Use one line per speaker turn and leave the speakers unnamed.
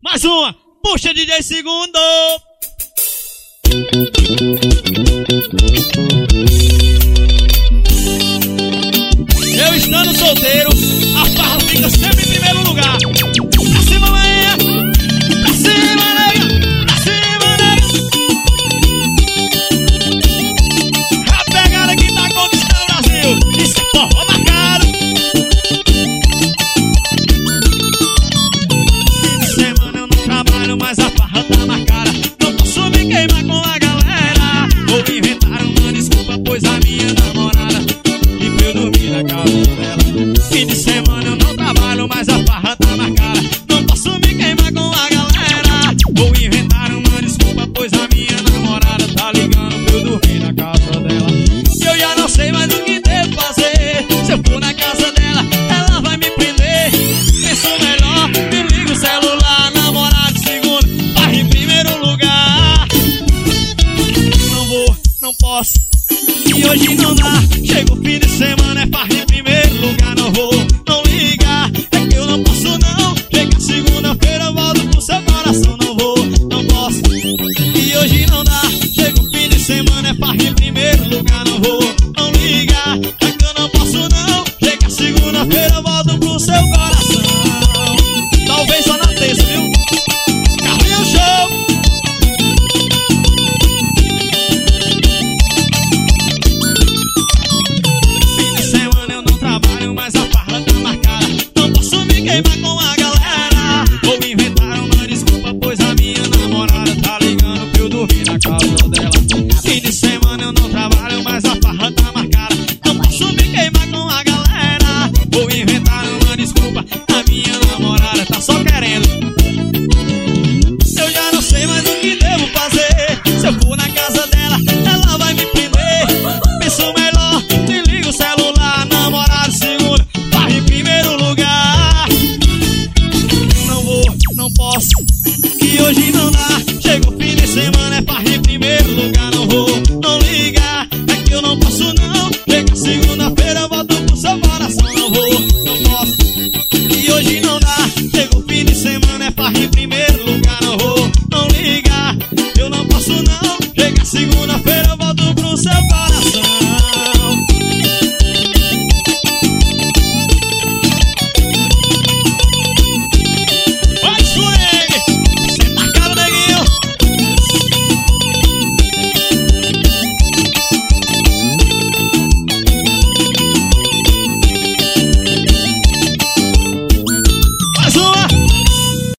Mais uma, puxa DJ Segundo. Eu estando solteiro, a farra fica sempre em primeiro lugar. Pra cima, manhã, pra cima, nega, pra cima, nega. A pegada que tá conquistando o Brasil, isso é forró marcado. Fim de semana eu não trabalho, mas a farra tá marcada. Não posso me queimar com a galera. Vou inventar uma desculpa, pois a minha namorada me viu dormir na casa dela. Fim de semana eu não trabalho, mas a farra tá marcada. Não posso me queimar com a galera. Vou inventar uma desculpa, pois a minha namorada tá ligando pra eu dormir na casa dela. E eu já não sei mais o que devo fazer. Se eu for na casa dela, ela vai me prender. Penso melhor, me liga o celular. Namorado segundo, farra em primeiro lugar. Não vou, não posso, e hoje não dá. Chega o fim de semana, é farra em primeiro lugar. Não vou, não liga, é que eu não posso não. Chega segunda-feira, eu volto pro seu coração. Não vou, não posso, e hoje não dá. Chega o fim de semana, é farra em primeiro lugar. Não vou, não liga, é que eu não posso não. Chega segunda-feira, eu volto pro seu coração. Talvez só na terça, viu? Carrinho Show. Mas a farra tá marcada. Não posso me queimar com a galera. Vou inventar uma desculpa, pois a minha namorada tá ligando pra eu dormir na casa dela. Fim de semana eu não trabalho, mas a farra tá marcada. Não posso me queimar com a galera. Vou inventar uma desculpa, a minha namorada tá só querendo. Eu já não sei mais o que devo fazer. Se eu for na casa dela, ela vai me prender. Penso melhor, desliga o celular. Namorado segundo, farra em primeiro lugar. Não vou, não posso, e hoje não dá. Chega o fim de semana, é farra em primeiro lugar. Não vou, não liga, é que eu não posso não. Chega segunda-feira, eu volto pro seu coração. Não vou, não posso, e hoje não dá. Chega o fim de semana, é farra em primeiro